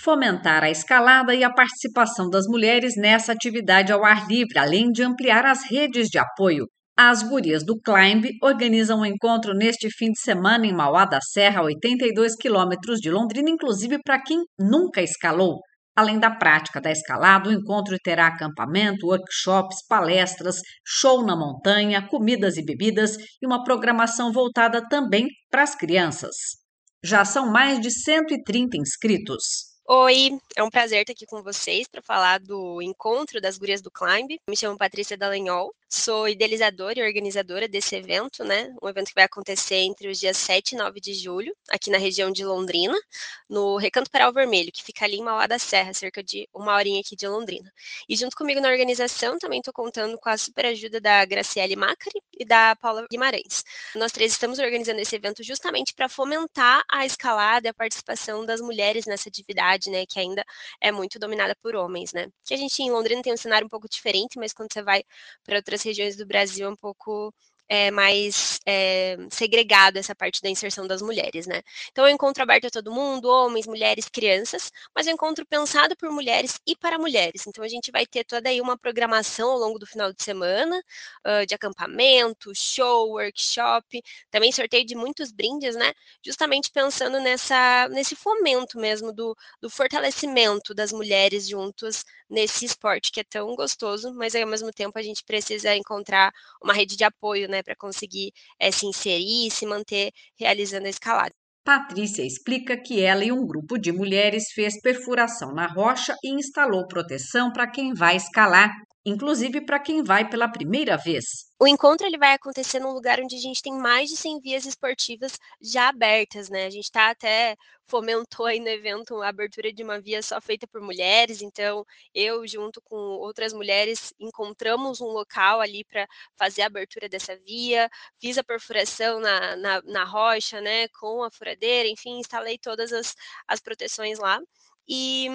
fomentar a escalada e a participação das mulheres nessa atividade ao ar livre, além de ampliar as redes de apoio. As Gurias do Climb organizam um encontro neste fim de semana em Mauá da Serra, a 82 quilômetros de Londrina, inclusive para quem nunca escalou. Além da prática da escalada, o encontro terá acampamento, workshops, palestras, show na montanha, comidas e bebidas e uma programação voltada também para as crianças. Já são mais de 130 inscritos. Oi, é um prazer estar aqui com vocês para falar do encontro das Gurias do Climb. Me chamo Patrícia Dallagnol, sou idealizadora e organizadora desse evento, né? Um evento que vai acontecer entre os dias 7 e 9 de julho, aqui na região de Londrina, no Recanto Peral Vermelho, que fica ali em Mauá da Serra, cerca de uma horinha aqui de Londrina. E junto comigo na organização também estou contando com a super ajuda da Graciele Macari e da Paula Guimarães. Nós três estamos organizando esse evento justamente para fomentar a escalada e a participação das mulheres nessa atividade, né, que ainda é muito dominada por homens, né? Que a gente em Londrina tem um cenário um pouco diferente, mas quando você vai para outras regiões do Brasil é um pouco mais segregado essa parte da inserção das mulheres, né? Então, é um encontro aberto a todo mundo, homens, mulheres, crianças, mas é um encontro pensado por mulheres e para mulheres. Então, a gente vai ter toda aí uma programação ao longo do final de semana, de acampamento, show, workshop, também sorteio de muitos brindes, né? Justamente pensando nesse fomento mesmo do fortalecimento das mulheres juntas nesse esporte que é tão gostoso, mas ao mesmo tempo a gente precisa encontrar uma rede de apoio, né, para conseguir se inserir e se manter realizando a escalada. Patrícia explica que ela e um grupo de mulheres fez perfuração na rocha e instalou proteção para quem vai escalar, inclusive para quem vai pela primeira vez. O encontro ele vai acontecer num lugar onde a gente tem mais de 100 vias esportivas já abertas, né? A gente até fomentou aí no evento a abertura de uma via só feita por mulheres, então eu, junto com outras mulheres, encontramos um local ali para fazer a abertura dessa via, fiz a perfuração na rocha, né, com a furadeira, enfim, instalei todas as proteções lá. E,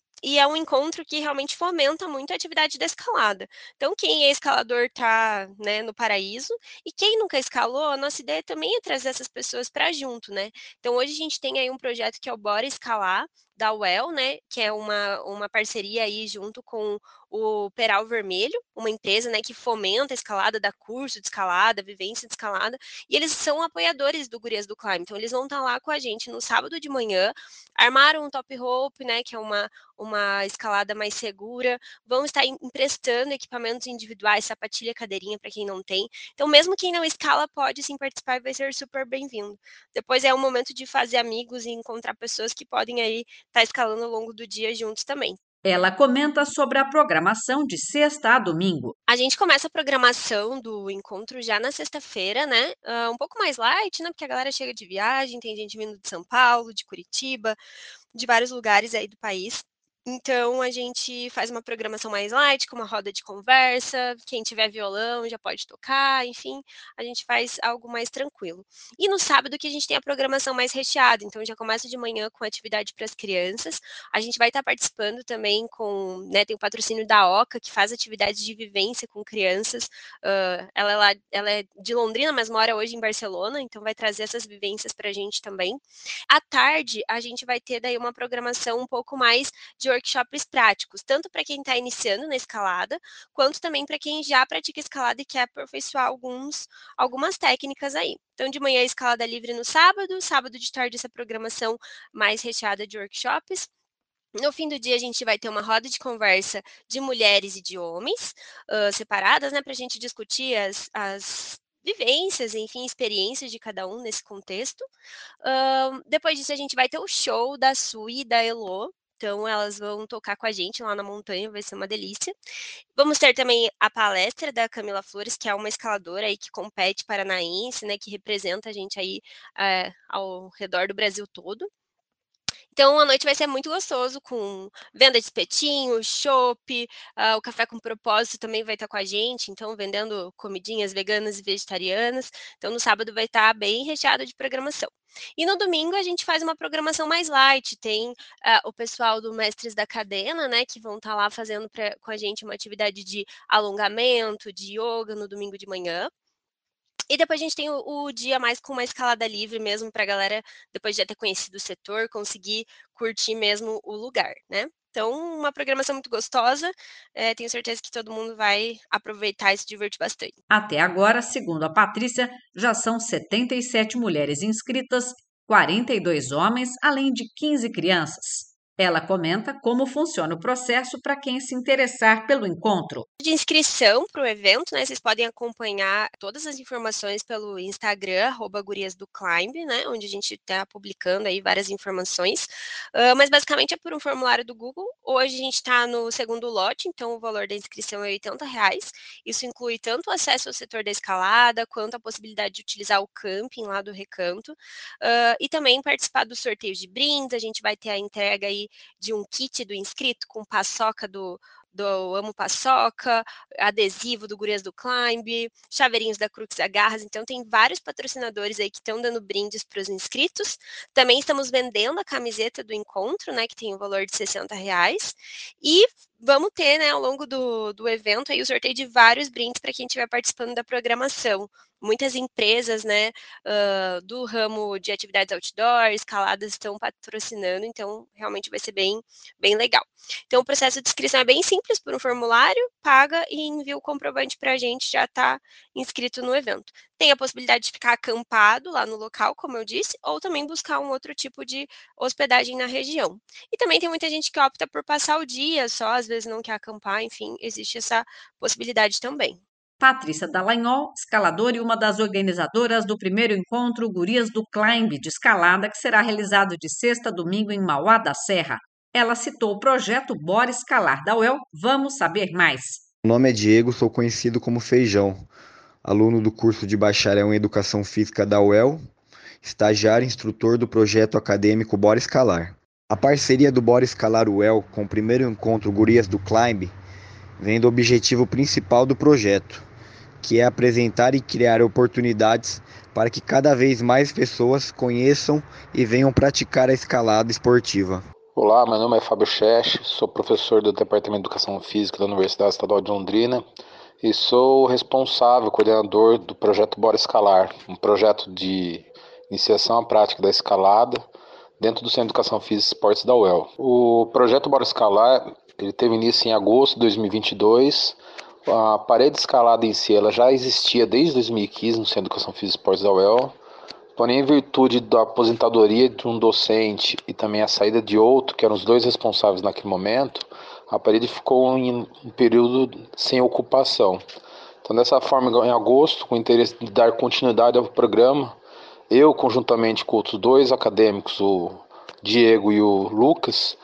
e é um encontro que realmente fomenta muito a atividade da escalada. Então, quem é escalador está, né, no paraíso, e quem nunca escalou, a nossa ideia também é trazer essas pessoas para junto, né? Então, hoje a gente tem aí um projeto que é o Bora Escalar, da UEL, né, que é uma parceria aí junto com o Peral Vermelho, uma empresa, né, que fomenta a escalada, dá curso de escalada, vivência de escalada, e eles são apoiadores do Gurias do Climb. Então, eles vão estar lá com a gente no sábado de manhã, armaram um top rope, né, que é uma escalada mais segura, vão estar emprestando equipamentos individuais, sapatilha, cadeirinha para quem não tem. Então, mesmo quem não escala pode sim participar e vai ser super bem-vindo. Depois é o momento de fazer amigos e encontrar pessoas que podem aí estar escalando ao longo do dia juntos também. Ela comenta sobre a programação de sexta a domingo. A gente começa a programação do encontro já na sexta-feira, né? Um pouco mais light, né? Porque a galera chega de viagem, tem gente vindo de São Paulo, de Curitiba, de vários lugares aí do país. Então, a gente faz uma programação mais light, com uma roda de conversa, quem tiver violão já pode tocar, enfim, a gente faz algo mais tranquilo. E no sábado que a gente tem a programação mais recheada, então já começa de manhã com atividade para as crianças, a gente vai estar participando também né, tem o patrocínio da OCA, que faz atividades de vivência com crianças, ela é de Londrina, mas mora hoje em Barcelona, então vai trazer essas vivências para a gente também. À tarde, a gente vai ter daí uma programação um pouco mais de workshops práticos, tanto para quem está iniciando na escalada, quanto também para quem já pratica escalada e quer aperfeiçoar algumas técnicas aí. Então, de manhã, escalada livre no sábado, sábado de tarde, essa programação mais recheada de workshops. No fim do dia, a gente vai ter uma roda de conversa de mulheres e de homens, separadas, né, para a gente discutir as vivências, enfim, experiências de cada um nesse contexto. Depois disso, a gente vai ter o show da Sui e da Elo. Então, elas vão tocar com a gente lá na montanha, vai ser uma delícia. Vamos ter também a palestra da Camila Flores, que é uma escaladora aí que compete paranaense, né, que representa a gente aí ao redor do Brasil todo. Então, a noite vai ser muito gostoso, com venda de espetinho, chopp, o Café com Propósito também vai estar com a gente, então vendendo comidinhas veganas e vegetarianas. Então, no sábado vai estar bem recheado de programação. E no domingo a gente faz uma programação mais light, tem o pessoal do Mestres da Cadena, né, que vão estar lá fazendo com a gente uma atividade de alongamento, de yoga no domingo de manhã. E depois a gente tem o dia mais com uma escalada livre mesmo para a galera, depois de já ter conhecido o setor, conseguir curtir mesmo o lugar, né. Então uma programação muito gostosa, tenho certeza que todo mundo vai aproveitar e se divertir bastante. Até agora, segundo a Patrícia, já são 77 mulheres inscritas, 42 homens, além de 15 crianças. Ela comenta como funciona o processo para quem se interessar pelo encontro. De inscrição para o evento, né, vocês podem acompanhar todas as informações pelo Instagram, @guriasdoclimb, né, onde a gente está publicando aí várias informações. Mas basicamente é por um formulário do Google. Hoje a gente está no segundo lote, então o valor da inscrição é R$ 80. Isso inclui tanto o acesso ao setor da escalada, quanto a possibilidade de utilizar o camping lá do Recanto, e também participar do sorteio de brindes. A gente vai ter a entrega aí de um kit do inscrito com paçoca do Amo Paçoca, adesivo do Gurias do Climb, chaveirinhos da Crux Agarras. Então tem vários patrocinadores aí que estão dando brindes para os inscritos. Também estamos vendendo a camiseta do encontro, né, que tem o valor de R$ 60. E vamos ter, né, ao longo do evento aí o sorteio de vários brindes para quem estiver participando da programação. Muitas empresas, né, do ramo de atividades outdoor, escaladas, estão patrocinando, então realmente vai ser bem legal. Então, o processo de inscrição é bem simples, por um formulário, paga e envia o comprovante para a gente, já está inscrito no evento. Tem a possibilidade de ficar acampado lá no local, como eu disse, ou também buscar um outro tipo de hospedagem na região. E também tem muita gente que opta por passar o dia só, às vezes não quer acampar, enfim, existe essa possibilidade também. Patrícia Dallagnol, escaladora e uma das organizadoras do primeiro encontro Gurias do Climb de escalada, que será realizado de sexta a domingo em Mauá da Serra. Ela citou o projeto Bora Escalar da UEL. Vamos saber mais. Meu nome é Diego, sou conhecido como Feijão, aluno do curso de bacharel em Educação Física da UEL, estagiário e instrutor do projeto acadêmico Bora Escalar. A parceria do Bora Escalar UEL com o primeiro encontro Gurias do Climb vem do objetivo principal do projeto, que é apresentar e criar oportunidades para que cada vez mais pessoas conheçam e venham praticar a escalada esportiva. Olá, meu nome é Fábio Schesch, sou professor do Departamento de Educação Física da Universidade Estadual de Londrina e sou responsável, coordenador do projeto Bora Escalar, um projeto de iniciação à prática da escalada dentro do Centro de Educação Física e Esportes da UEL. O projeto Bora Escalar ele teve início em agosto de 2022. A parede escalada em si ela já existia desde 2015 no Centro de Educação Física e Esportes da UEL. Porém, em virtude da aposentadoria de um docente e também a saída de outro, que eram os dois responsáveis naquele momento, a parede ficou em um período sem ocupação. Então, dessa forma, em agosto, com o interesse de dar continuidade ao programa, eu, conjuntamente com outros dois acadêmicos, o Diego e o Lucas,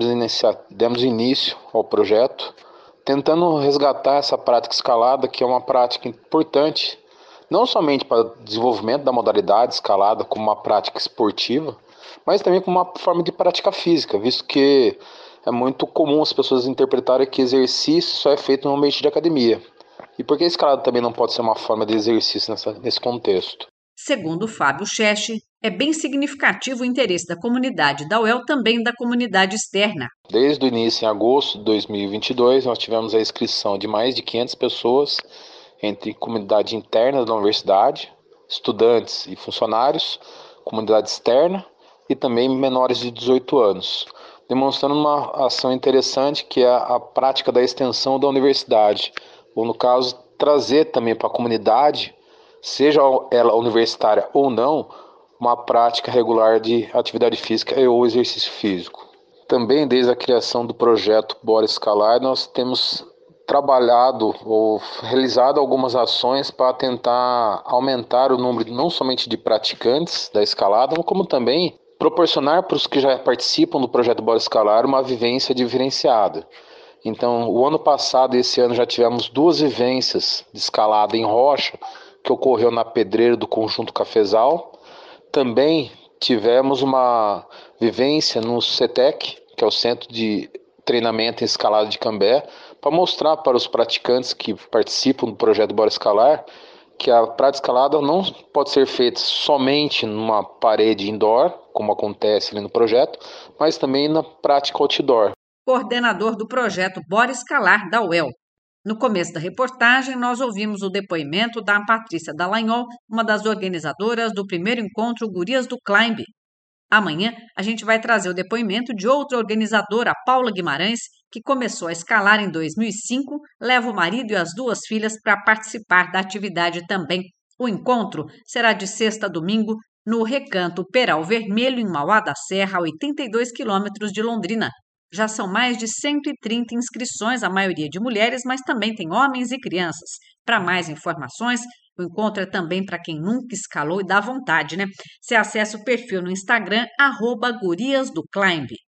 demos início ao projeto, tentando resgatar essa prática escalada, que é uma prática importante, não somente para o desenvolvimento da modalidade escalada como uma prática esportiva, mas também como uma forma de prática física, visto que é muito comum as pessoas interpretarem que exercício só é feito no ambiente de academia. E por que a escalada também não pode ser uma forma de exercício nesse contexto? Segundo Fábio Schesch, é bem significativo o interesse da comunidade da UEL, também da comunidade externa. Desde o início, em agosto de 2022, nós tivemos a inscrição de mais de 500 pessoas, entre comunidade interna da universidade, estudantes e funcionários, comunidade externa e também menores de 18 anos, demonstrando uma ação interessante que é a prática da extensão da universidade, ou no caso, trazer também para a comunidade, seja ela universitária ou não, uma prática regular de atividade física ou exercício físico. Também desde a criação do projeto Bora Escalar, nós temos trabalhado ou realizado algumas ações para tentar aumentar o número não somente de praticantes da escalada, como também proporcionar para os que já participam do projeto Bora Escalar uma vivência diferenciada. Então, o ano passado e esse ano já tivemos 2 vivências de escalada em rocha, que ocorreu na pedreira do Conjunto Cafezal. Também tivemos uma vivência no CETEC, que é o Centro de Treinamento em Escalada de Cambé, para mostrar para os praticantes que participam do projeto Bora Escalar que a prática escalada não pode ser feita somente numa parede indoor, como acontece ali no projeto, mas também na prática outdoor. Coordenador do projeto Bora Escalar da UEL. No começo da reportagem, nós ouvimos o depoimento da Patrícia Dallagnol, uma das organizadoras do primeiro encontro Gurias do Climb. Amanhã, a gente vai trazer o depoimento de outra organizadora, Paula Guimarães, que começou a escalar em 2005, leva o marido e as 2 filhas para participar da atividade também. O encontro será de sexta a domingo no Recanto Peral Vermelho, em Mauá da Serra, a 82 quilômetros de Londrina. Já são mais de 130 inscrições, a maioria de mulheres, mas também tem homens e crianças. Para mais informações, o encontro é também para quem nunca escalou e dá vontade, né? Você acessa o perfil no Instagram, @guriasdoclimb.